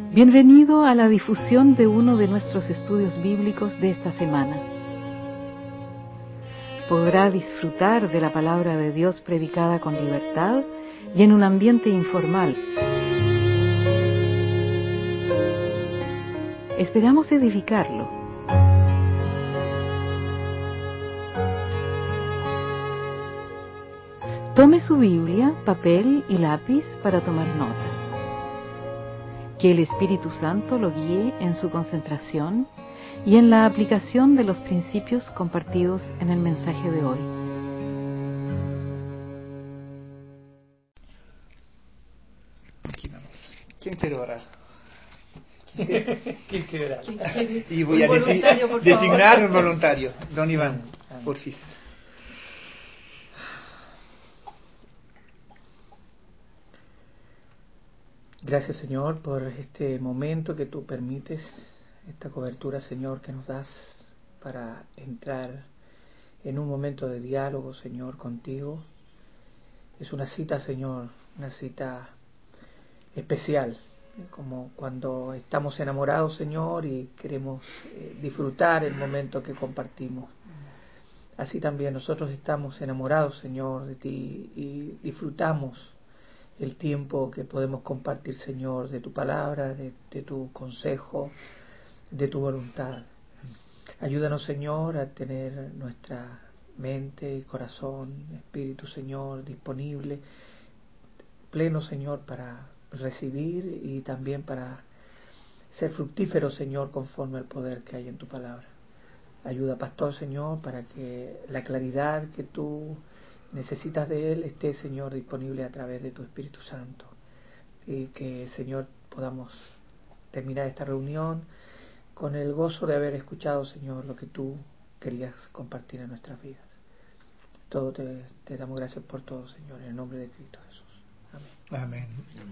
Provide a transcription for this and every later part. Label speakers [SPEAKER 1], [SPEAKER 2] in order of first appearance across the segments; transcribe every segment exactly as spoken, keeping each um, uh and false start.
[SPEAKER 1] Bienvenido a la difusión de uno de nuestros estudios bíblicos de esta semana. Podrá disfrutar de la palabra de Dios predicada con libertad y en un ambiente informal. Esperamos edificarlo. Tome su Biblia, papel y lápiz para tomar notas. Que el Espíritu Santo lo guíe en su concentración y en la aplicación de los principios compartidos en el mensaje de hoy.
[SPEAKER 2] Aquí vamos. ¿Quién quiere orar? ¿Quién quiere orar?
[SPEAKER 3] ¿Quién quiere?
[SPEAKER 2] Y voy
[SPEAKER 3] un
[SPEAKER 2] a desi-
[SPEAKER 3] por
[SPEAKER 2] designar
[SPEAKER 3] favor.
[SPEAKER 2] un voluntario. Don Iván, porfis.
[SPEAKER 4] Gracias, Señor, por este momento que tú permites, esta cobertura, Señor, que nos das para entrar en un momento de diálogo, Señor, contigo. Es una cita, Señor, una cita especial, como cuando estamos enamorados, Señor, y queremos eh, disfrutar el momento que compartimos. Así también nosotros estamos enamorados, Señor, de ti y disfrutamos el tiempo que podemos compartir, Señor, de tu palabra, de, de tu consejo, de tu voluntad. Ayúdanos, Señor, a tener nuestra mente y corazón, espíritu, Señor, disponible, pleno, Señor, para recibir y también para ser fructífero, Señor, conforme al poder que hay en tu palabra. Ayuda, pastor, Señor, para que la claridad que tú necesitas de Él esté, Señor, disponible a través de tu Espíritu Santo. Y que, Señor, podamos terminar esta reunión con el gozo de haber escuchado, Señor, lo que tú querías compartir en nuestras vidas. Todo te, te damos gracias por todo, Señor, en el nombre de Cristo Jesús. Amén.
[SPEAKER 2] Amén.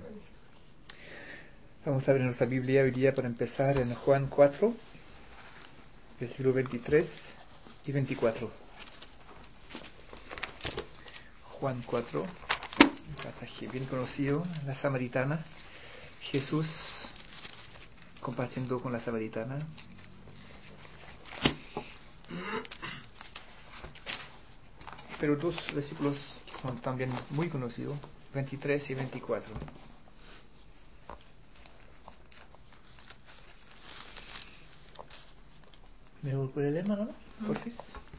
[SPEAKER 2] Vamos a ver nuestra Biblia hoy día para empezar en Juan cuatro, versículo veintitrés y veinticuatro. Juan cuatro, un pasaje bien conocido, la samaritana. Jesús compartiendo con la samaritana. Pero dos versículos son también muy conocidos, veintitrés y veinticuatro. ¿Me lo puede leer, Manolo? Porfis.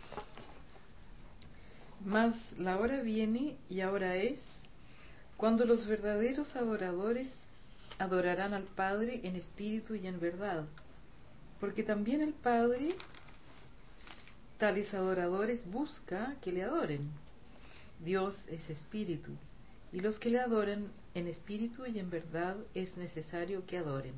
[SPEAKER 3] Mas la hora viene y ahora es cuando los verdaderos adoradores adorarán al Padre en espíritu y en verdad, porque también el Padre tales adoradores busca que le adoren. Dios es espíritu, y los que le adoran en espíritu y en verdad es necesario que adoren.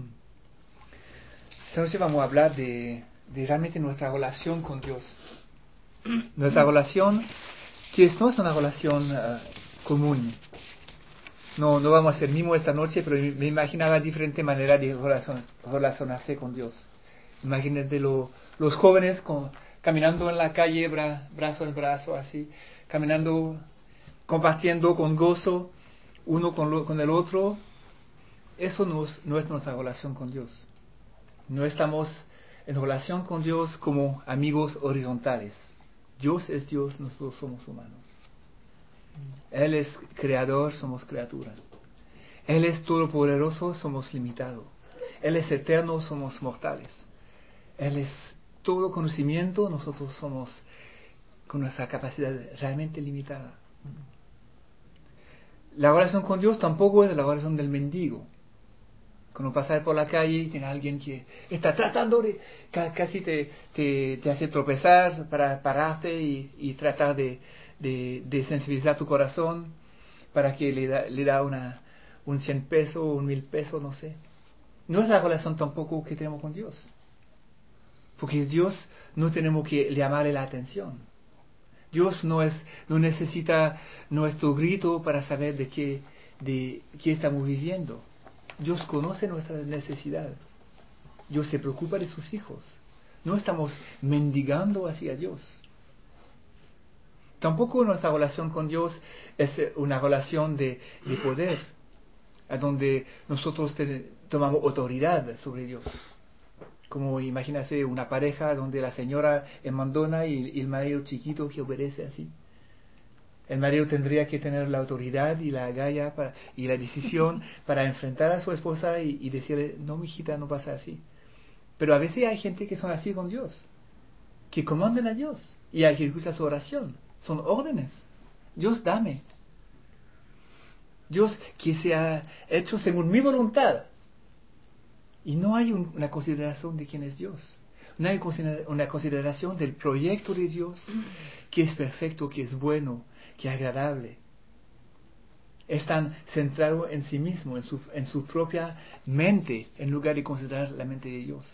[SPEAKER 2] Esta noche vamos a hablar de, de realmente nuestra relación con Dios. Nuestra relación, que no es una relación uh, común. No, no vamos a hacer mismo esta noche, pero me imaginaba diferente manera de relacion, relacionarse con Dios. Imagínate lo, los jóvenes con, caminando en la calle, bra, brazo en brazo, así, caminando, compartiendo con gozo, uno con, lo, con el otro. Eso no es, no es nuestra relación con Dios. No estamos en relación con Dios como amigos horizontales. Dios es Dios, nosotros somos humanos. Él es creador, somos criaturas. Él es todopoderoso, somos limitados. Él es eterno, somos mortales. Él es todo conocimiento, nosotros somos con nuestra capacidad realmente limitada. La relación con Dios tampoco es la relación del mendigo. Cuando pasas por la calle y tiene alguien que está tratando de, casi te, te, te hace tropezar para pararte y, y tratar de, de, de sensibilizar tu corazón para que le da, le da una, un cien pesos o un mil pesos, no sé. No es la relación tampoco que tenemos con Dios. Porque Dios no tenemos que llamarle la atención. Dios no es, no necesita nuestro grito para saber de qué, de qué estamos viviendo. Dios conoce nuestra necesidad. Dios se preocupa de sus hijos. No estamos mendigando hacia Dios. Tampoco nuestra relación con Dios es una relación de, de poder. a donde nosotros te, tomamos autoridad sobre Dios. Como imagínate una pareja donde la señora abandona y, y el marido chiquito que obedece así. El marido tendría que tener la autoridad y la agallas para, y la decisión para enfrentar a su esposa y, y decirle, no, mijita, no pasa así. Pero a veces hay gente que son así con Dios, que comandan a Dios y hay que escuchar su oración. Son órdenes. Dios, dame. Dios, que se ha hecho según mi voluntad. Y no hay un, una consideración de quién es Dios. No hay una consideración del proyecto de Dios, que es perfecto, que es bueno, que es agradable. Es tan centrado en sí mismo, en su, en su propia mente, en lugar de considerar la mente de Dios.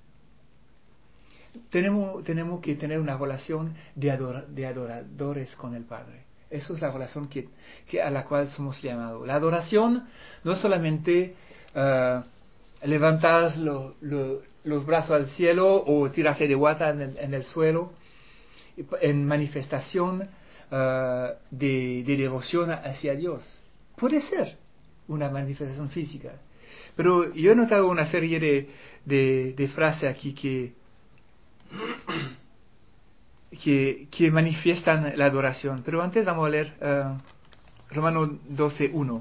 [SPEAKER 2] Tenemos, tenemos que tener una relación de, adora, de adoradores con el Padre. Esa es la relación que, que a la cual somos llamados. La adoración no es solamente uh, levantar lo, lo, los brazos al cielo o tirarse de guata en el, en el suelo en manifestación uh, de, de devoción hacia Dios. Puede ser una manifestación física, pero yo he notado una serie de, de, de frases aquí que Que, que manifiestan la adoración. Pero antes vamos a leer uh, Romanos doce uno.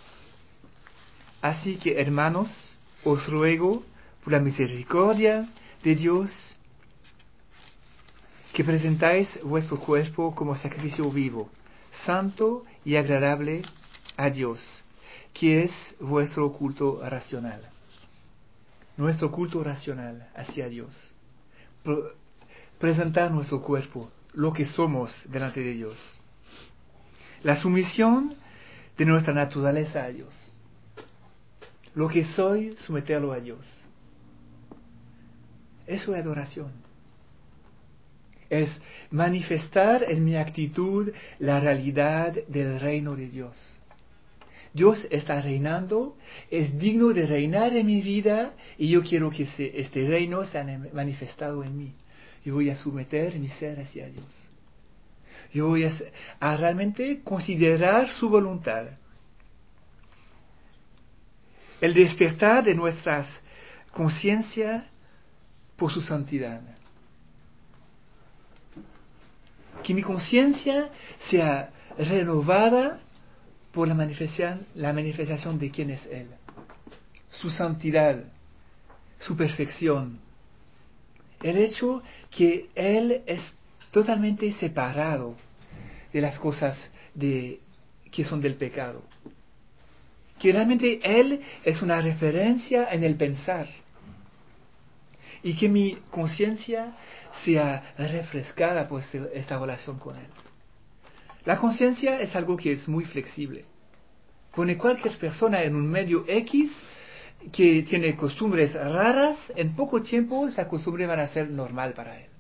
[SPEAKER 2] Así que, hermanos, os ruego por la misericordia de Dios que presentáis vuestro cuerpo como sacrificio vivo, santo y agradable a Dios, que es vuestro culto racional. Nuestro culto racional hacia Dios. Pro, presentar nuestro cuerpo, lo que somos delante de Dios. La sumisión de nuestra naturaleza a Dios. Lo que soy, someterlo a Dios. Eso es adoración. Es manifestar en mi actitud la realidad del reino de Dios. Dios está reinando, es digno de reinar en mi vida y yo quiero que se, este reino sea manifestado en mí. Yo voy a someter mi ser hacia Dios. Yo voy a, a realmente considerar su voluntad. El despertar de nuestras conciencias por su santidad. Que mi conciencia sea renovada por la manifestación, la manifestación de quién es Él. Su santidad, su perfección. El hecho que Él es totalmente separado de las cosas de, que son del pecado. Que realmente Él es una referencia en el pensar. Y que mi conciencia sea refrescada por este, esta relación con Él. La conciencia es algo que es muy flexible. Pone cualquier persona en un medio X que tiene costumbres raras, en poco tiempo esa costumbre va a ser normal para él.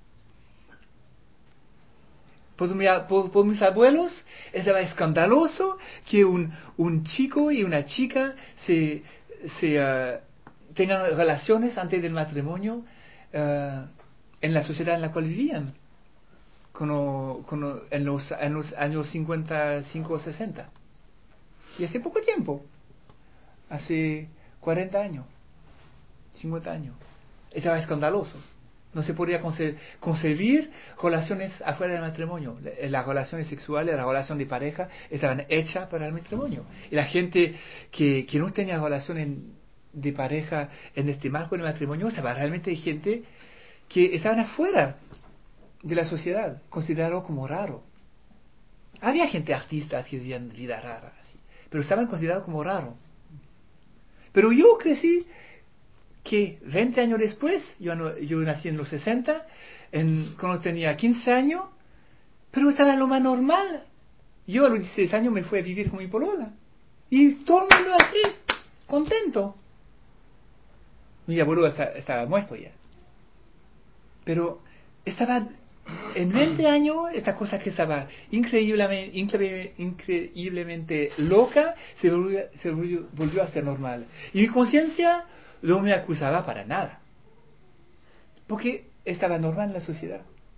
[SPEAKER 2] Por, mi, por, por mis abuelos era escandaloso que un, un chico y una chica se, se uh, tengan relaciones antes del matrimonio uh, en la sociedad en la cual vivían, con, con, en, los, en los años cincuenta y cinco o sesenta. Y hace poco tiempo, hace cuarenta años, cincuenta años. Estaba escandaloso. No se podía conce- concebir relaciones afuera del matrimonio. Las relaciones sexuales, la relación de pareja, estaban hechas para el matrimonio. Y la gente que, que no tenía relaciones de pareja en este marco del matrimonio, estaba realmente gente que estaban afuera de la sociedad, considerado como raro. Había gente artistas que vivían vida rara, así, pero estaban considerados como raros. Pero yo crecí que veinte años después, yo, no, yo nací en los sesenta, en, cuando tenía quince años, pero estaba en lo más normal. Yo a los dieciséis años me fui a vivir con mi polola. Y todo el mundo así, contento. Mi abuelo está, estaba muerto ya. Pero estaba, en veinte años, esta cosa que estaba increíblemente, increíble, increíblemente loca, se volvió, se volvió, volvió a ser normal. Y mi conciencia no me acusaba para nada. Porque estaba normal en la sociedad.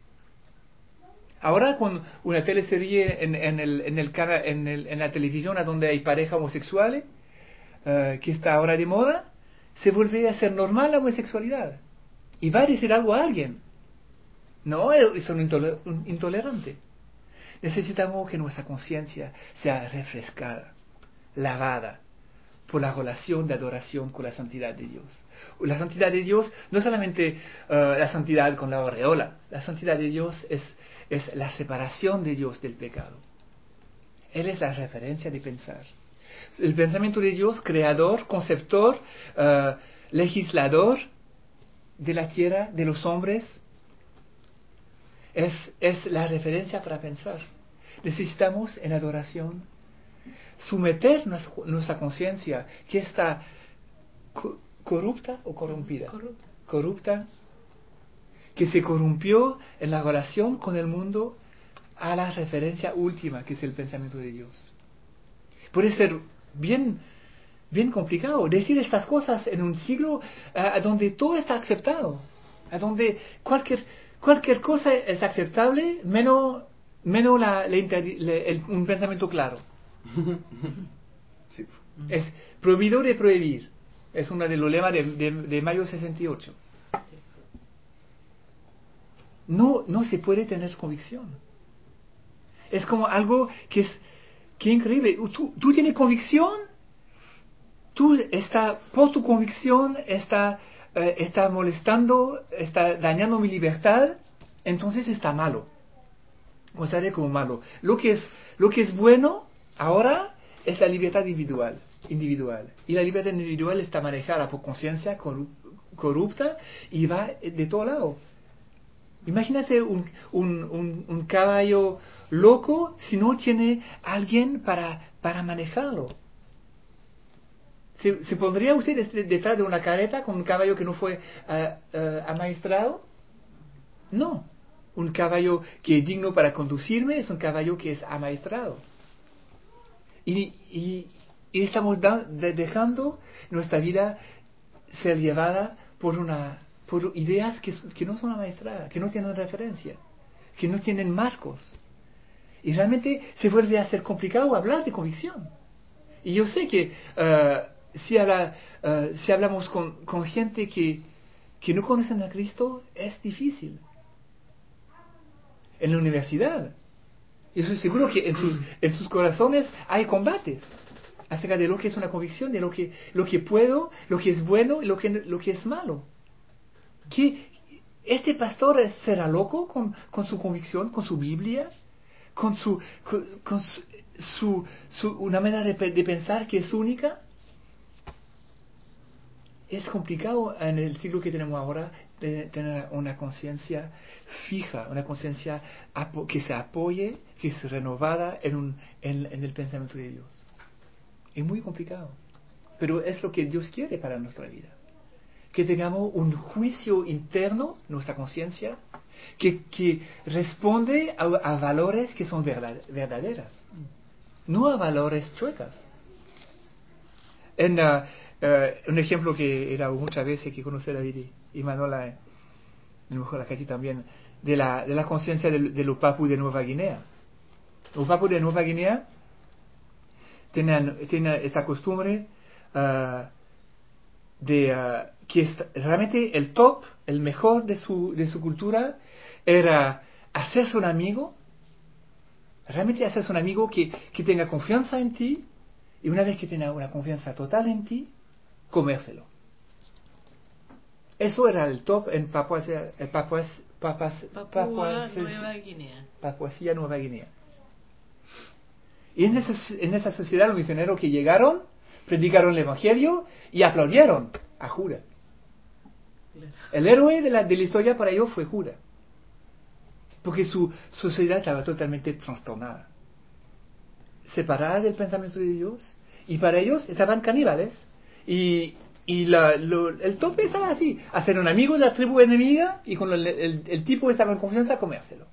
[SPEAKER 2] Ahora con una teleserie en, en, el, en, el, en, el, en la televisión a donde hay parejas homosexuales, uh, que está ahora de moda, se vuelve a ser normal la homosexualidad. Y va a decir algo a alguien. No, es un intole- un intolerante. Necesitamos que nuestra conciencia sea refrescada, lavada por la relación de adoración con la santidad de Dios. La santidad de Dios no solamente uh, la santidad con la aureola, la santidad de Dios es, es la separación de Dios del pecado. Él es la referencia de pensar. El pensamiento de Dios, creador, conceptor, uh, legislador de la tierra, de los hombres, es, es la referencia para pensar. Necesitamos en adoración someter nuestra conciencia, que está co- corrupta o corrompida.
[SPEAKER 3] Corrupta.
[SPEAKER 2] Corrupta, que se corrompió en la relación con el mundo, a la referencia última, que es el pensamiento de Dios. Puede ser bien, bien complicado decir estas cosas en un siglo a, a donde todo está aceptado, a donde cualquier, cualquier cosa es aceptable, menos, menos la, la inter- la- el- un pensamiento claro.
[SPEAKER 5] Sí.
[SPEAKER 2] Es prohibido de prohibir. Es uno de los lemas de, de, de mayo sesenta y ocho. No, no se puede tener convicción. Es como algo que es que increíble. Tú, tú tienes convicción, tú está, por tu convicción está, eh, está molestando, está dañando mi libertad, entonces está malo. O sale como malo. Lo que es, lo que es bueno ahora es la libertad individual, individual. Y la libertad individual está manejada por conciencia corrupta y va de todo lado. Imagínate un, un, un, un caballo loco si no tiene alguien para, para manejarlo. ¿Se, ¿Se pondría usted detrás de una carreta con un caballo que no fue uh, uh, amaestrado? No. Un caballo que es digno para conducirme es un caballo que es amaestrado. Y, y, y estamos da, de, dejando nuestra vida ser llevada por una por ideas que, que no son amaestradas, que no tienen referencia, que no tienen marcos. Y realmente se vuelve a ser complicado hablar de convicción. Y yo sé que uh, si, habla, uh, si hablamos con, con gente que, que no conocen a Cristo, es difícil. En la universidad, yo estoy seguro que en sus, en sus corazones hay combates acerca de lo que es una convicción, de lo que, lo que puedo, lo que es bueno y lo que, lo que es malo. ¿Que este pastor será loco con, con su convicción, con su Biblia, con su, con, con su, su, su una manera de, de pensar que es única? Es complicado en el siglo que tenemos ahora de tener una conciencia fija, una conciencia que se apoye, que es renovada en, un, en, en el pensamiento de Dios. Es muy complicado, pero es lo que Dios quiere para nuestra vida. Que tengamos un juicio interno, nuestra conciencia, que, que responde a, a valores que son verdad, verdaderas, no a valores chuecas. En, uh, uh, un ejemplo que he dado muchas veces, que conoce David y, y Manola, a lo mejor la Katy también, de la, de la conciencia de, de los papus de Nueva Guinea. Los papus de Nueva Guinea tienen, tienen esta costumbre uh, de uh, que es, realmente el top, el mejor de su, de su cultura era hacerse un amigo, realmente hacerse un amigo que, que tenga confianza en ti, y una vez que tenga una confianza total en ti, comérselo. Eso era el top en Papuasia, Papuas, Papas,
[SPEAKER 3] Papúa Nueva Guinea.
[SPEAKER 2] Papuasia Nueva Guinea. Y en esa, en esa sociedad los misioneros que llegaron, predicaron el Evangelio y aplaudieron a Judá.
[SPEAKER 3] Claro.
[SPEAKER 2] El héroe de la, de la historia para ellos fue Judá. Porque su sociedad estaba totalmente trastornada, separada del pensamiento de Dios, y para ellos estaban caníbales, y, y la, lo, el tope estaba así, hacer un amigo de la tribu enemiga, y con el, el, el tipo estaba en confianza, comérselo.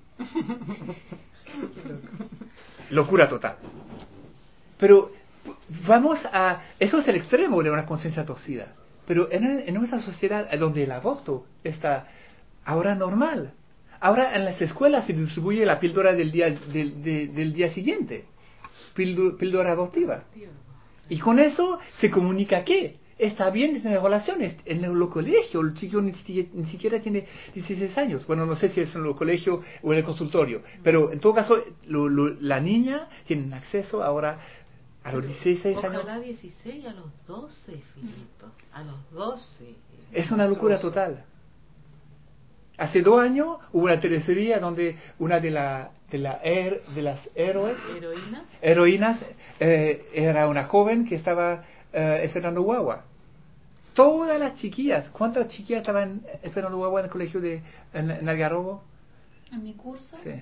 [SPEAKER 2] Locura total. Pero vamos a, eso es el extremo de una conciencia torcida, pero en, en nuestra sociedad donde el aborto está ahora normal, ahora en las escuelas se distribuye la píldora del día, del, de, del día siguiente, píldora abortiva. Y con eso se comunica qué. Está bien en las relaciones. En el colegio, el chico ni, ni siquiera tiene dieciséis años. Bueno, no sé si es en el colegio o en el consultorio. Pero en todo caso, lo, lo, la niña tiene acceso ahora a los dieciséis años.
[SPEAKER 5] Ojalá dieciséis, a los doce, Filipo. A los doce.
[SPEAKER 2] Es una locura total. Hace dos años hubo una teleserie donde una de, la, de, la her, de las héroes,
[SPEAKER 5] ¿Heroínas?
[SPEAKER 2] heroínas eh, era una joven que estaba eh, esperando guagua. Todas las chiquillas, ¿cuántas chiquillas estaban esperando guagua en el colegio de en, en Algarrobo?
[SPEAKER 6] En mi curso,
[SPEAKER 2] Sí.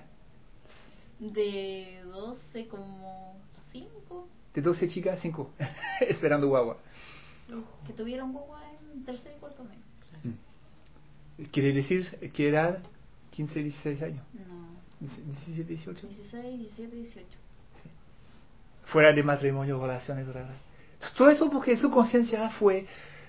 [SPEAKER 6] de doce como cinco
[SPEAKER 2] De doce chicas, cinco esperando guagua.
[SPEAKER 6] que tuvieron guagua en tercer y cuarto medio.
[SPEAKER 2] ¿Quiere decir qué edad? quince, dieciséis años.
[SPEAKER 6] No,
[SPEAKER 2] diecisiete, dieciocho.
[SPEAKER 6] dieciséis, diecisiete, dieciocho.
[SPEAKER 2] Sí. Fuera de matrimonio, relaciones raras. Todo eso porque su conciencia fue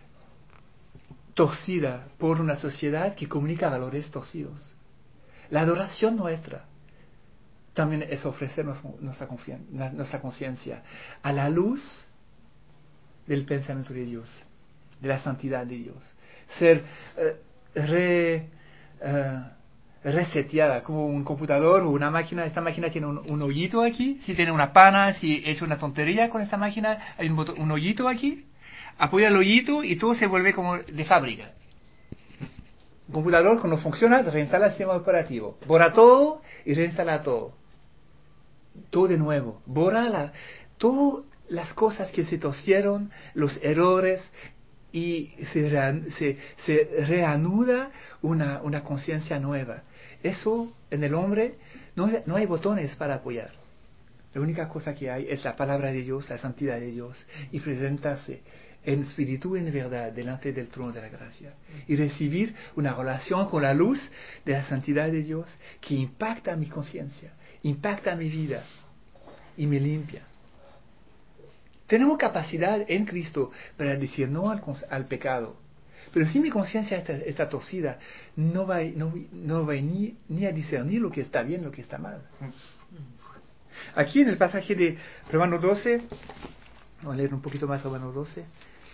[SPEAKER 2] torcida por una sociedad que comunica valores torcidos. La adoración nuestra también es ofrecernos nuestra, nuestra conciencia a la luz del pensamiento de Dios, de la santidad de Dios. Ser eh, re, eh, reseteada como un computador o una máquina. Esta máquina tiene un, un hoyito aquí. Si tiene una pana, si he hecho una tontería con esta máquina, hay un, botón, un hoyito aquí. Apoya el hoyito y todo se vuelve como de fábrica. Un computador cuando funciona reinstala el sistema operativo, borra todo y reinstala todo. Todo de nuevo. Borra la, todas las cosas que se torcieron, los errores, y se, rea, se, se reanuda una, una conciencia nueva. Eso en el hombre no, no hay botones para apoyar. La única cosa que hay es la palabra de Dios, la santidad de Dios, y presentarse en espíritu y en verdad delante del trono de la gracia y recibir una relación con la luz de la santidad de Dios que impacta mi conciencia, impacta mi vida y me limpia. Tenemos capacidad en Cristo para decir no al, al pecado. Pero si mi conciencia está, está torcida, no va, no, no va ni, ni a discernir lo que está bien y lo que está mal. Aquí en el pasaje de Romanos doce, vamos a leer un poquito más Romanos doce,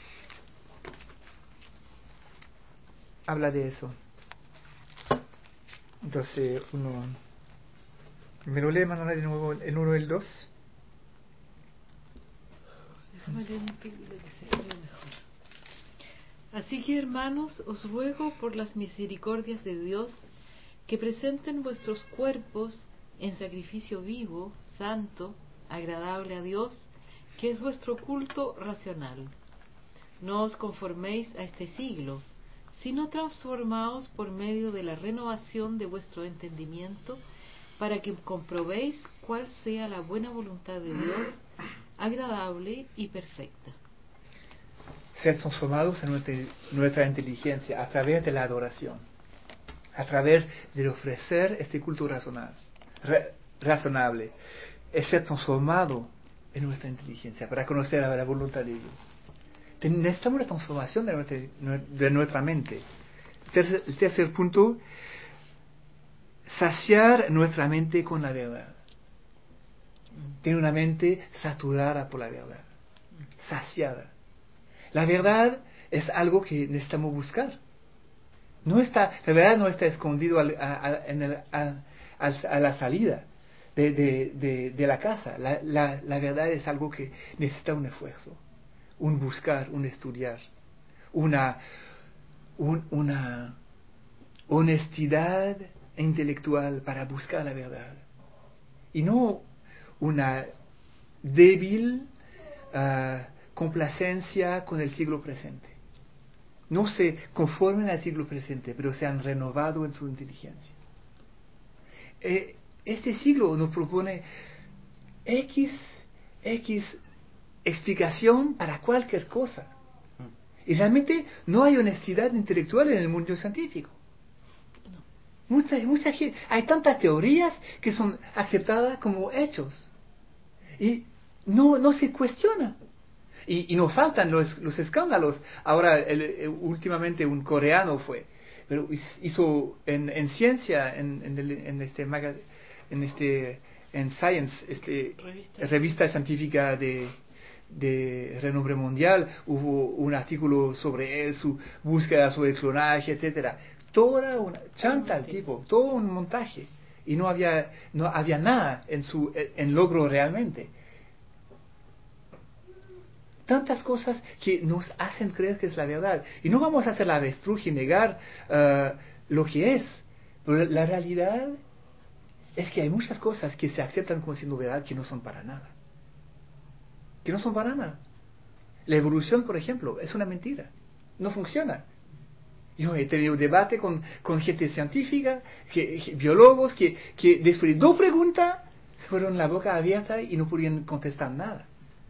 [SPEAKER 2] habla de eso. Entonces, uno, me lo lee Manuel de nuevo el uno y el dos.
[SPEAKER 3] Así que, hermanos, os ruego por las misericordias de Dios que presenten vuestros cuerpos en sacrificio vivo, santo, agradable a Dios, que es vuestro culto racional. No os conforméis a este siglo, sino transformaos por medio de la renovación de vuestro entendimiento, para que comprobéis cuál sea la buena voluntad de Dios, agradable y perfecta.
[SPEAKER 2] Ser transformados en nuestra, nuestra inteligencia a través de la adoración, a través de ofrecer este culto razonable, ra, razonable, es ser transformado en nuestra inteligencia para conocer la, la voluntad de Dios. Necesitamos la transformación de nuestra, de nuestra mente. El tercer, el tercer punto, saciar nuestra mente con la verdad. Tener una mente saturada por la verdad, saciada. La verdad es algo que necesitamos buscar. No está, la verdad no está escondido al, a, a, en el, a, a la salida de, de, de, de la casa. La, la, la verdad es algo que necesita un esfuerzo, un buscar, un estudiar, una, un, una honestidad intelectual para buscar la verdad. Y no una débil uh, complacencia con el siglo presente. No se conformen al siglo presente, pero se han renovado en su inteligencia. Eh, este siglo nos propone X, X explicación para cualquier cosa. Y realmente no hay honestidad intelectual en el mundo científico. Mucha, mucha gente, hay tantas teorías que son aceptadas como hechos. Y no, no se cuestiona. Y, y no faltan los, los escándalos. Ahora, el, el, últimamente un coreano fue, pero hizo en, en ciencia, en, en, el, en este maga, en este en Science, este
[SPEAKER 3] revista,
[SPEAKER 2] revista científica de, de renombre mundial, hubo un artículo sobre él, su búsqueda, su clonaje, etcétera. Toda una chanta el tipo, todo un montaje, y no había no había nada en su en logro realmente. Tantas cosas que nos hacen creer que es la verdad, y no vamos a hacer la avestruz y negar uh, lo que es, pero la realidad es que hay muchas cosas que se aceptan como siendo verdad que no son para nada. Que no son para nada. La evolución, por ejemplo, es una mentira. No funciona. Yo he tenido debate con, con gente científica, que, que, biólogos, que, que después de dos preguntas se fueron la boca abierta y no podían contestar nada.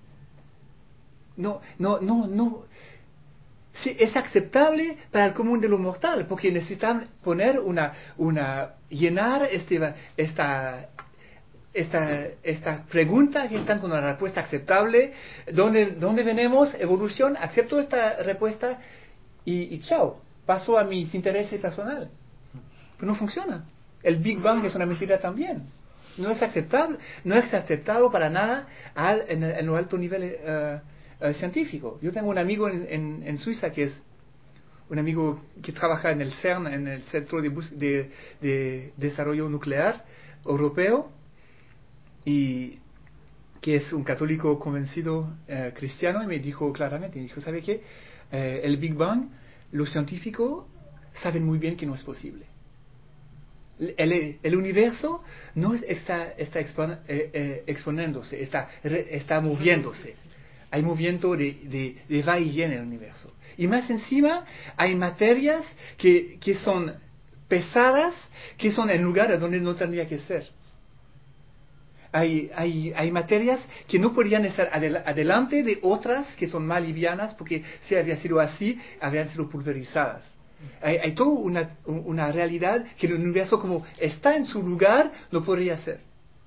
[SPEAKER 2] No, no, no, no. Sí, es aceptable para el común de lo mortal, porque necesitan poner una, una, llenar este, esta, esta, esta pregunta que están con una respuesta aceptable. ¿Dónde, dónde venimos? Evolución, acepto esta respuesta y, y chao, paso a mis intereses personales. Pero no funciona. El Big Bang es una mentira también. No es aceptable, no es aceptado para nada al, en, en lo alto nivel uh, uh, científico. Yo tengo un amigo en, en, en Suiza que es un amigo que trabaja en el CERN, en el Centro de, Bus- de, de Desarrollo Nuclear Europeo, y que es un católico convencido uh, cristiano, y me dijo claramente, me dijo, ¿sabe qué? Uh, el Big Bang, los científicos saben muy bien que no es posible. El, el universo no está, está expon, eh, eh, exponiéndose, está, re, está moviéndose. Hay movimiento de, de, de va y viene en el universo. Y más encima hay materias que, que son pesadas, que son en lugares donde no tendría que ser. Hay, hay, hay materias que no podrían estar adel, adelante de otras que son más livianas, porque si había sido así, habrían sido pulverizadas. Hay, hay toda una, una realidad que el universo, como está en su lugar, no podría ser.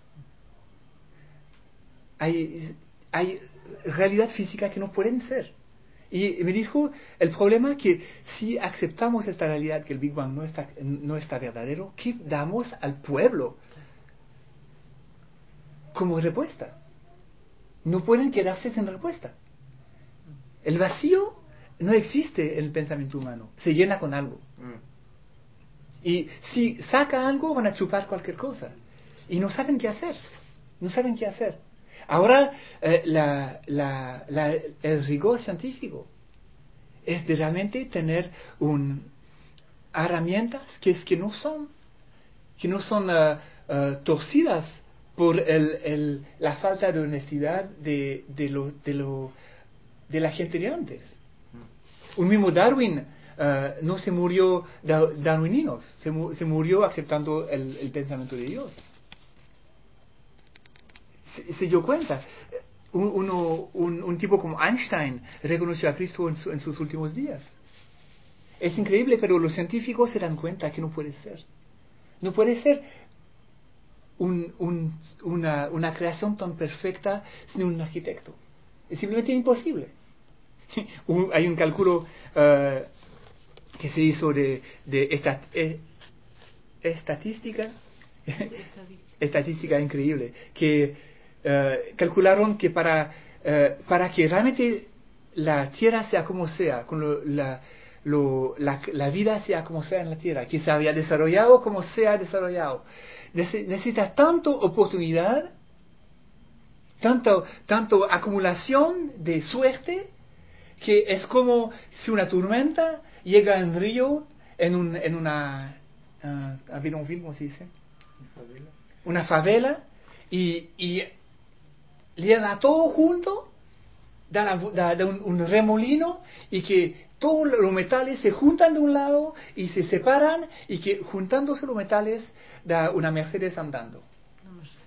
[SPEAKER 2] Hay, hay realidad física que no pueden ser. Y me dijo, el problema es que si aceptamos esta realidad, que el Big Bang no está, no está verdadero, ¿qué damos al pueblo como respuesta? No pueden quedarse sin respuesta. El vacío no existe en el pensamiento humano, se llena con algo. Mm. Y si saca algo, van a chupar cualquier cosa. Y no saben qué hacer. No saben qué hacer. Ahora, eh, la, la, la, el rigor científico es de realmente tener un, herramientas que, es, que no son, que no son uh, uh, torcidas por el, el, la falta de honestidad de, de, lo, de, lo, de la gente de antes. Un mismo Darwin uh, no se murió da, darwininos, se, mu, se murió aceptando el, el pensamiento de Dios. Se, se dio cuenta. Un, uno, un, un tipo como Einstein reconoció a Cristo en, su, en sus últimos días. Es increíble, pero los científicos se dan cuenta que no puede ser. No puede ser un, un, una, una creación tan perfecta sin un arquitecto. Es simplemente imposible. un, hay un cálculo uh, que se hizo de, de esta, eh, estadística, estadística increíble, que uh, calcularon que para, uh, para que realmente la Tierra sea como sea, con lo, la, lo, la, la vida sea como sea en la Tierra, que se haya desarrollado como sea desarrollado, necesita tanto oportunidad, tanto, tanto acumulación de suerte, que es como si una tormenta llega en río, en, un, en una uh, bidonville, ¿cómo se dice? Favela. Una favela, y, y lleva todo junto, da, la, da, da un, un remolino, y que todos los metales se juntan de un lado y se separan, y que juntándose los metales da una Mercedes andando. No sé.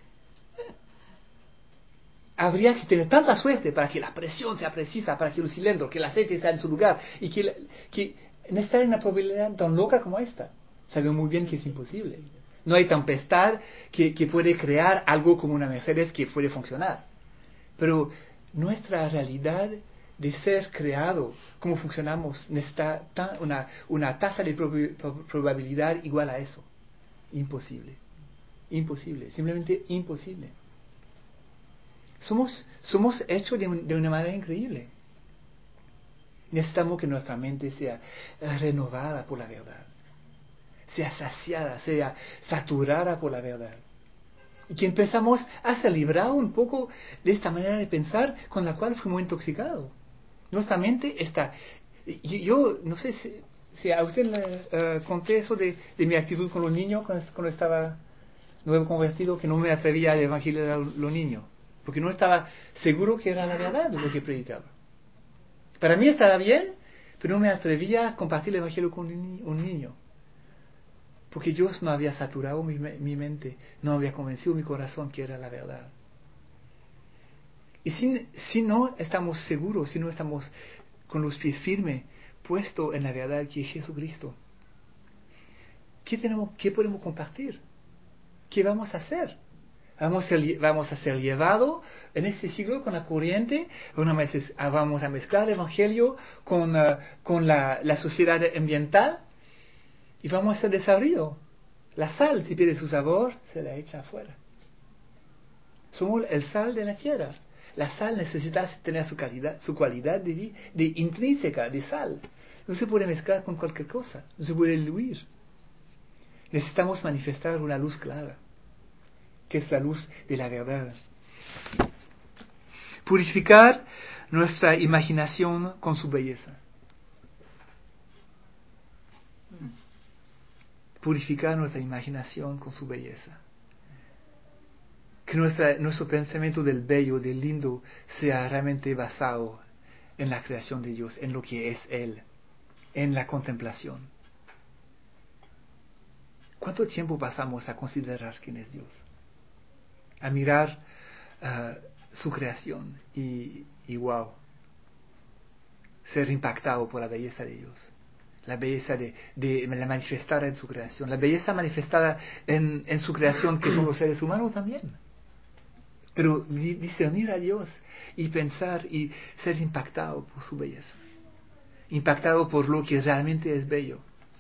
[SPEAKER 2] Habría que tener tanta suerte para que la presión sea precisa, para que los cilindros, que el aceite está en su lugar, y que, la, que necesitar una probabilidad tan loca como esta. Saben muy bien que es imposible. No hay tempestad que, que puede crear algo como una Mercedes que puede funcionar. Pero nuestra realidad de ser creado, como funcionamos, necesita tan, una, una tasa de prob- probabilidad igual a eso. Imposible. Imposible. Simplemente imposible. Somos, somos hechos de, un, de una manera increíble. Necesitamos que nuestra mente sea renovada por la verdad, sea saciada, sea saturada por la verdad. Y que empezamos a ser librados un poco de esta manera de pensar con la cual fuimos intoxicados. Nuestra mente está... Yo, yo no sé si, si a usted le uh, conté eso de, de mi actitud con los niños cuando, cuando estaba nuevo convertido, que no me atrevía a evangelizar a los niños, porque no estaba seguro que era la verdad de lo que predicaba. Para mí estaba bien, pero no me atrevía a compartir el evangelio con un niño, porque Dios no había saturado mi, mi mente, no había convencido mi corazón que era la verdad. Y si, si no estamos seguros, si no estamos con los pies firmes, puestos en la verdad que es Jesucristo, ¿qué, tenemos, qué podemos compartir? ¿Qué vamos a hacer? Vamos a, ser, vamos a ser llevados en este siglo con la corriente, vamos a mezclar el evangelio con, uh, con la, la sociedad ambiental y vamos a ser desabridos. La sal, si pierde su sabor, se la echa afuera. Somos el sal de la tierra. La sal necesita tener su calidad, su cualidad de, de intrínseca, de sal. No se puede mezclar con cualquier cosa, no se puede diluir. Necesitamos manifestar una luz clara, que es la luz de la verdad. Purificar nuestra imaginación con su belleza. Purificar nuestra imaginación con su belleza. Que nuestra, nuestro pensamiento del bello, del lindo, sea realmente basado en la creación de Dios, en lo que es Él, en la contemplación. ¿Cuánto tiempo pasamos a considerar quién es Dios? A mirar uh, su creación y, y wow, ser impactado por la belleza de Dios, la belleza de, de, de la manifestada en su creación, la belleza manifestada en, en su creación, que son los seres humanos también. Pero discernir a Dios y pensar y ser impactado por su belleza, impactado por lo que realmente es bello.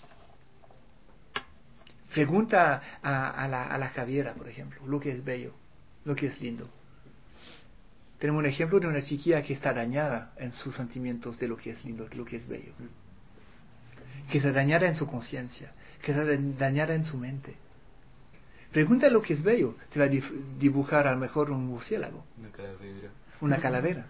[SPEAKER 2] Pregunta a, a, la, a la caviera, por ejemplo, lo que es bello, lo que es lindo. Tenemos un ejemplo de una chiquilla que está dañada en sus sentimientos de lo que es lindo, de lo que es bello. Que está dañada en su conciencia, que está dañada en su mente. Pregunta lo que es bello. Te va a dibujar a lo mejor un murciélago.
[SPEAKER 7] Una calavera.
[SPEAKER 2] Una calavera.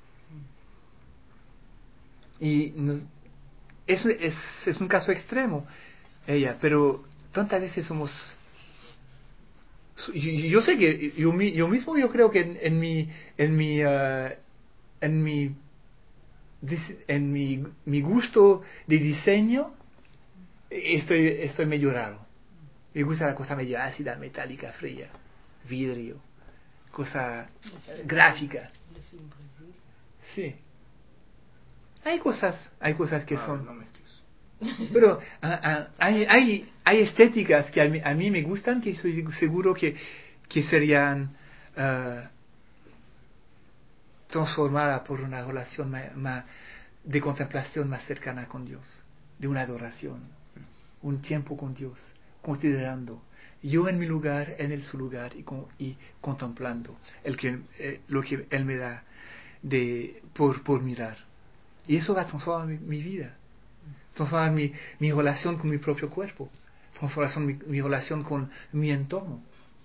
[SPEAKER 2] Y nos, es, es, es un caso extremo, ella, pero tantas veces somos... Yo, yo sé que yo, yo mismo yo creo que en, en mi en mi uh, en mi en mi, mi gusto de diseño estoy estoy medio raro. Me gusta la cosa medio ácida, metálica, fría, vidrio, cosa gráfica. Sí. Hay cosas, hay cosas que
[SPEAKER 7] ah,
[SPEAKER 2] son.
[SPEAKER 7] No mezcles.
[SPEAKER 2] Pero a, a, hay, hay, hay estéticas que a mí, a mí me gustan, que estoy seguro que, que serían uh, transformadas por una relación ma, ma, de contemplación más cercana con Dios, de una adoración, un tiempo con Dios, considerando yo en mi lugar, en el su lugar y, con, y contemplando el que, eh, lo que Él me da de, por, por mirar. Y eso va a transformar mi, mi vida, transformar mi, mi relación con mi propio cuerpo, transformar mi, mi relación con mi entorno.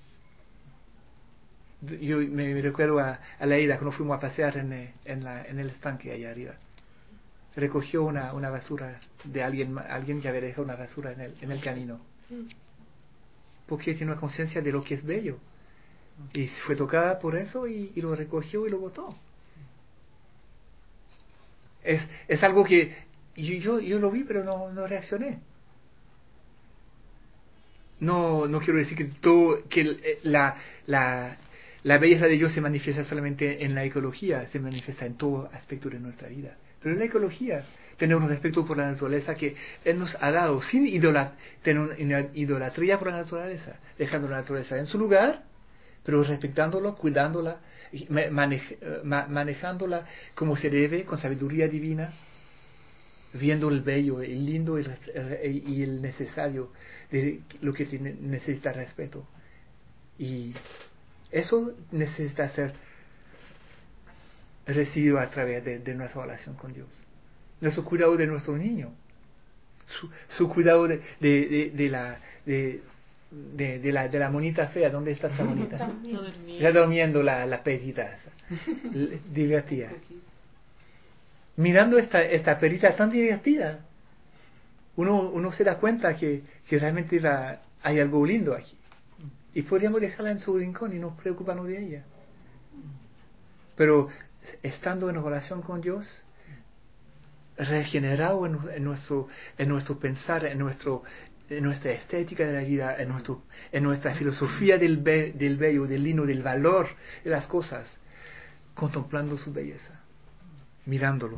[SPEAKER 2] Yo me, me recuerdo a, a Leida cuando fuimos a pasear en, en, la, en el estanque allá arriba. Recogió una, una basura de alguien, alguien que había dejado una basura en el, en el camino. Porque tiene una conciencia de lo que es bello. Y fue tocada por eso y, y lo recogió y lo botó. Es, es algo que yo, yo, yo lo vi, pero no, no reaccioné. No, no quiero decir que, todo, que la, la, la belleza de Dios se manifiesta solamente en la ecología, se manifiesta en todo aspecto de nuestra vida. Pero en la ecología tenemos un respeto por la naturaleza que Él nos ha dado, sin idolat- tener una idolatría por la naturaleza, dejando la naturaleza en su lugar, pero respetándola, cuidándola, manej- manejándola como se debe, con sabiduría divina, viendo el bello, el lindo y el necesario, de lo que necesita respeto. Y eso necesita ser recibido a través de, de nuestra relación con Dios. Nuestro cuidado de nuestro niño, su, su cuidado de, de, de, de la de, de, de la de la monita fea. ¿Dónde está esta monita?
[SPEAKER 5] Está durmiendo.
[SPEAKER 2] Está durmiendo la, la perrita esa, divertida. Mirando esta, esta perrita tan divertida, uno, uno se da cuenta que, que realmente la, hay algo lindo aquí. Y podríamos dejarla en su rincón y no preocuparnos de ella. Pero estando en relación con Dios, regenerado en, en, nuestro, en nuestro pensar, en, nuestro, en nuestra estética de la vida, en, nuestro, en nuestra filosofía del, be, del bello, del lindo, del valor de las cosas, contemplando su belleza, mirándolo.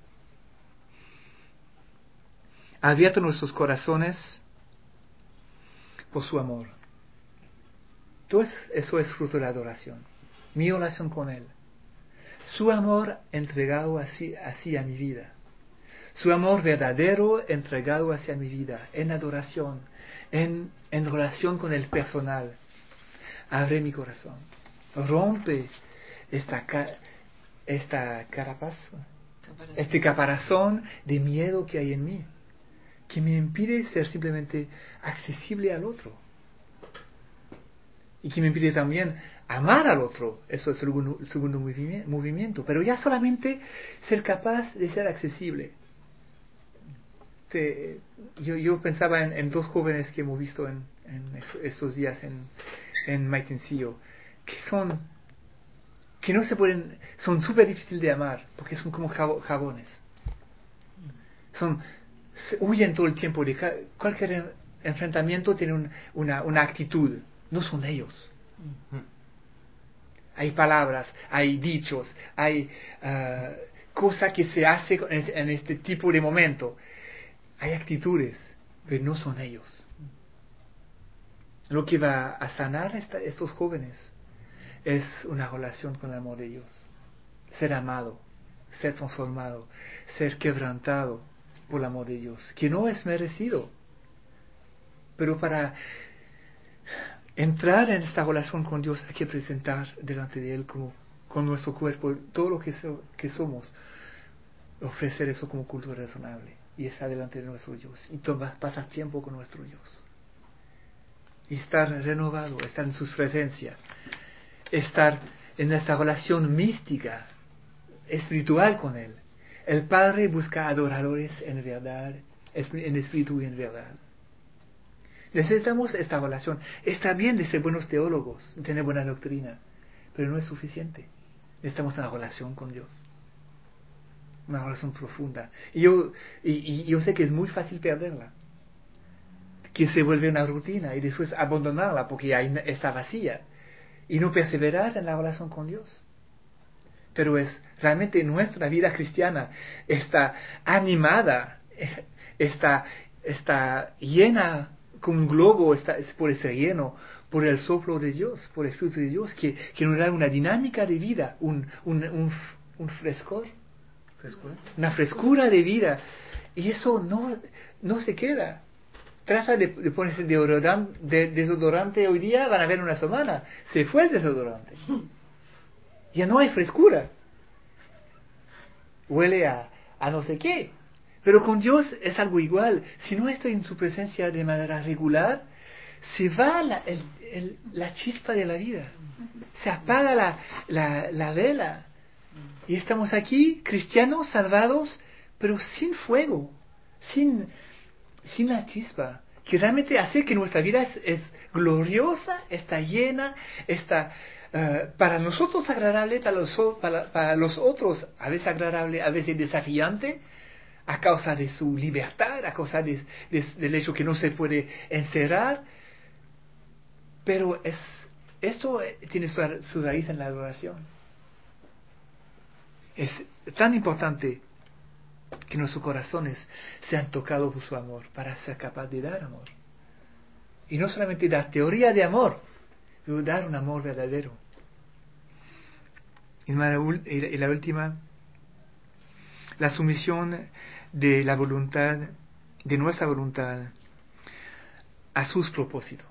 [SPEAKER 2] Abierto nuestros corazones por su amor. Todo eso es fruto de la adoración. Mi oración con Él. Su amor entregado así, así a mi vida. Su amor verdadero entregado hacia mi vida. En adoración. En, en relación con el personal. Abre mi corazón. Rompe esta, esta carapaz, este caparazón de miedo que hay en mí. Que me impide ser simplemente accesible al otro. Y que me impide también amar al otro. Eso es el segundo, el segundo movimiento. Pero ya solamente ser capaz de ser accesible. Te, yo, yo pensaba en, en dos jóvenes que hemos visto en, en estos días en, en Maitencillo, que son, que no se pueden, son súper difíciles de amar, porque son como jabones. Son, huyen todo el tiempo de ca, cualquier enfrentamiento, tiene un, una, una actitud. No son ellos. Uh-huh. Hay palabras, hay dichos, hay uh, cosas que se hacen en, en este tipo de momento. Hay actitudes, pero no son ellos. Lo que va a sanar a esta, estos jóvenes es una relación con el amor de Dios. Ser amado, ser transformado, ser quebrantado por el amor de Dios, que no es merecido. Pero para entrar en esta relación con Dios hay que presentar delante de Él como, con nuestro cuerpo, todo lo que, so, que somos, ofrecer eso como culto razonable y estar delante de nuestro Dios y tomar, pasar tiempo con nuestro Dios y estar renovado, estar en su presencia, estar en esta relación mística, espiritual con Él. El Padre busca adoradores en verdad, en espíritu y en verdad. Necesitamos esta relación. Está bien de ser buenos teólogos, tener buena doctrina, pero no es suficiente. Necesitamos una relación con Dios. Una relación profunda. Y yo, y, y yo sé que es muy fácil perderla. Que se vuelve una rutina y después abandonarla porque ya está vacía. Y no perseverar en la relación con Dios. Pero es realmente nuestra vida cristiana está animada, está, está llena como un globo, está por ese lleno, por el soplo de Dios, por el Espíritu de Dios, que, que nos da una dinámica de vida, un, un, un, un frescor, ¿Frescura? una frescura de vida. Y eso no, no se queda. Trata de, de ponerse desodorante, de, desodorante hoy día, van a ver una semana. Se fue el desodorante. Ya no hay frescura. Huele a, a no sé qué. Pero con Dios es algo igual. Si no estoy en su presencia de manera regular, se va la, el, el, la chispa de la vida. Se apaga la, la, la vela. Y estamos aquí, cristianos, salvados, pero sin fuego, sin, sin la chispa, que realmente hace que nuestra vida es, es gloriosa, está llena, está uh, para nosotros agradable, para los, para, para los otros a veces agradable, a veces desafiante, a causa de su libertad, a causa de, de, del hecho que no se puede encerrar. Pero es, esto tiene su, su raíz en la adoración. Es tan importante que nuestros corazones sean tocados por su amor para ser capaz de dar amor. Y no solamente dar teoría de amor, pero dar un amor verdadero. Y la última, la sumisión de la voluntad, de nuestra voluntad, a sus propósitos.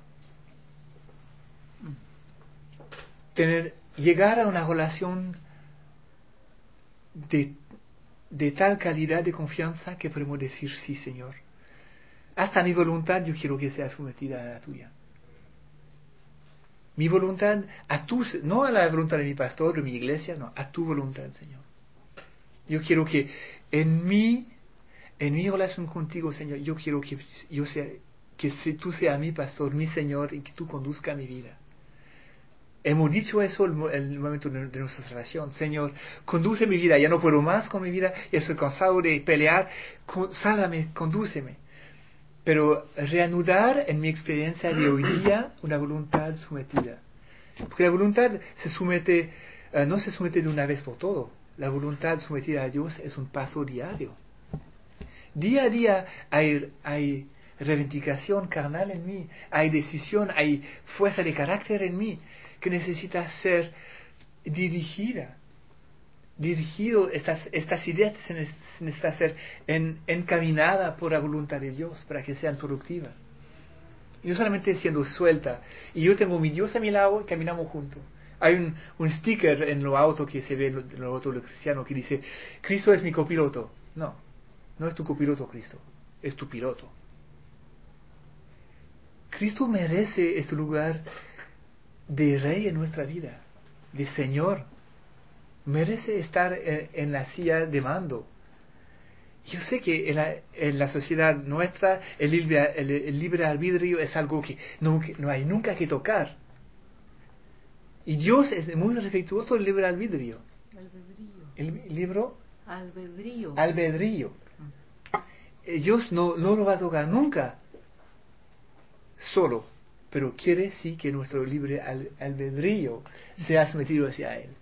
[SPEAKER 2] Tener, llegar a una relación de, de tal calidad de confianza que podemos decir, sí, Señor. Hasta mi voluntad yo quiero que sea sometida a la tuya. Mi voluntad, a tu, no a la voluntad de mi pastor, de mi iglesia, no, a tu voluntad, Señor. Yo quiero que en mi, en mi relación contigo, Señor, yo quiero que yo sea, que tú seas mi pastor, mi Señor, y que tú conduzcas mi vida. Hemos dicho eso en el, el momento de, de nuestra relación. Señor, conduce mi vida, ya no puedo más con mi vida, ya estoy cansado de pelear, con, sálvame, condúceme. Pero reanudar en mi experiencia de hoy día una voluntad sometida. Porque la voluntad se somete, uh, no se somete de una vez por todo. La voluntad sometida a Dios es un paso diario. Día a día hay, hay reivindicación carnal en mí, hay decisión, hay fuerza de carácter en mí que necesita ser dirigida. Dirigido, estas, estas ideas se necesitan ser en, encaminadas por la voluntad de Dios para que sean productivas. Y no solamente siendo suelta. Y yo tengo mi Dios a mi lado y caminamos juntos. Hay un, un sticker en los autos que se ve en los autos de los cristianos que dice: Cristo es mi copiloto. No, no es tu copiloto Cristo, es tu piloto. Cristo merece este lugar de rey en nuestra vida, de Señor. Merece estar en, en la silla de mando. Yo sé que en la, en la sociedad nuestra el libre, el, el libre albedrío es algo que no, que no hay nunca que tocar. Y Dios es muy respetuoso del libre albedrío.
[SPEAKER 5] Albedrío.
[SPEAKER 2] El libro
[SPEAKER 5] Albedrío.
[SPEAKER 2] albedrío. Dios no, no lo va a tocar nunca solo, pero quiere sí que nuestro libre al, albedrío sea sometido hacia Él.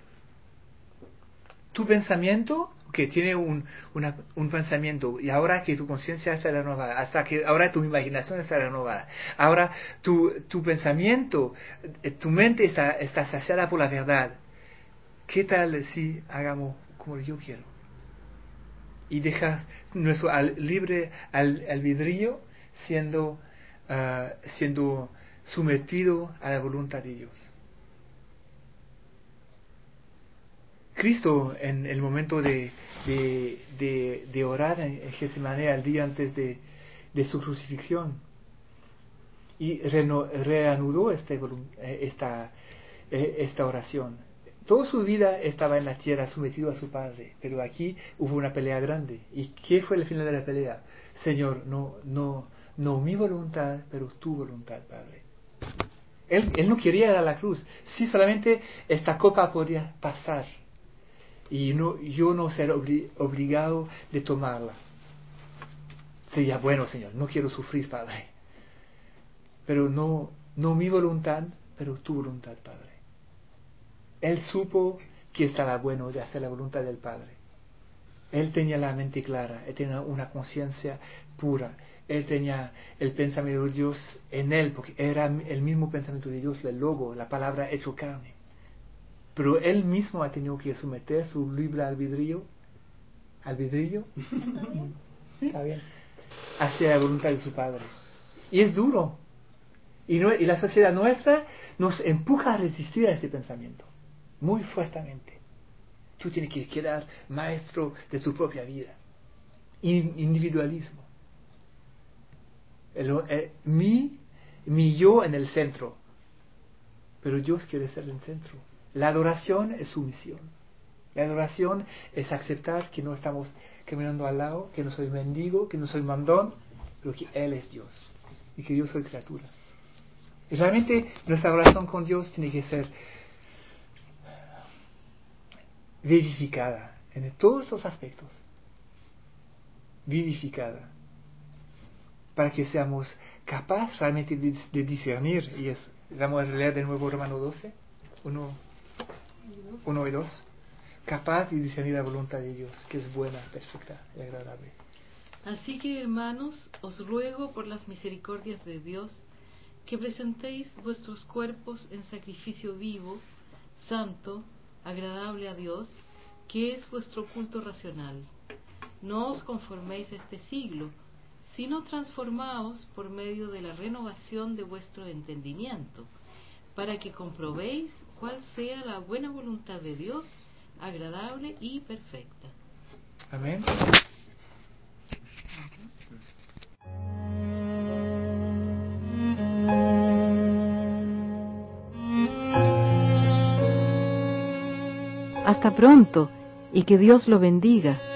[SPEAKER 2] Tu pensamiento, que tiene un, una, un pensamiento, y ahora que tu conciencia está renovada, hasta que ahora tu imaginación está renovada, ahora tu, tu pensamiento, tu mente está, está saciada por la verdad. ¿Qué tal si hagamos como yo quiero? Y dejas nuestro al, libre al, albedrío siendo, uh, siendo sometido a la voluntad de Dios. Cristo, en el momento de, de, de, de orar en Getsemaní al día antes de, de su crucifixión, y reno, reanudó este, esta, esta oración. Toda su vida estaba en la tierra sometido a su Padre, pero aquí hubo una pelea grande. ¿Y qué fue el final de la pelea? Señor, no, no, no mi voluntad, pero tu voluntad, Padre. Él, él no quería ir a la cruz. Sí, solamente esta copa podía pasar. Y no, yo no ser obli, obligado de tomarla. Sería bueno, Señor, no quiero sufrir, Padre. Pero no, no mi voluntad, pero tu voluntad, Padre. Él supo que estaba bueno de hacer la voluntad del Padre. Él tenía la mente clara, él tenía una conciencia pura. Él tenía el pensamiento de Dios en él, porque era el mismo pensamiento de Dios, el logo, la palabra hecho carne. Pero él mismo ha tenido que someter su libre albedrío, albedrío, ¿está bien?, hacia la voluntad de su Padre. Y es duro. Y, no, y la sociedad nuestra nos empuja a resistir a ese pensamiento, muy fuertemente. Tú tienes que quedar maestro de tu propia vida. In, individualismo. El, el, mi, mi yo en el centro. Pero Dios quiere ser el centro. La adoración es sumisión. La adoración es aceptar que no estamos caminando al lado, que no soy mendigo, que no soy mandón, pero que Él es Dios y que yo soy criatura. Y realmente nuestra relación con Dios tiene que ser vivificada en todos esos aspectos. Vivificada. Para que seamos capaces realmente de, de discernir. Y es, vamos a leer de nuevo Romanos doce, uno y dos. Capaz de discernir la voluntad de Dios, que es buena, perfecta y agradable.
[SPEAKER 5] Así que, hermanos, os ruego por las misericordias de Dios que presentéis vuestros cuerpos en sacrificio vivo, santo, agradable a Dios, que es vuestro culto racional. No os conforméis a este siglo, sino transformaos por medio de la renovación de vuestro entendimiento, para que comprobéis cuál sea la buena voluntad de Dios, agradable y perfecta.
[SPEAKER 2] Amén.
[SPEAKER 1] Hasta pronto y que Dios lo bendiga.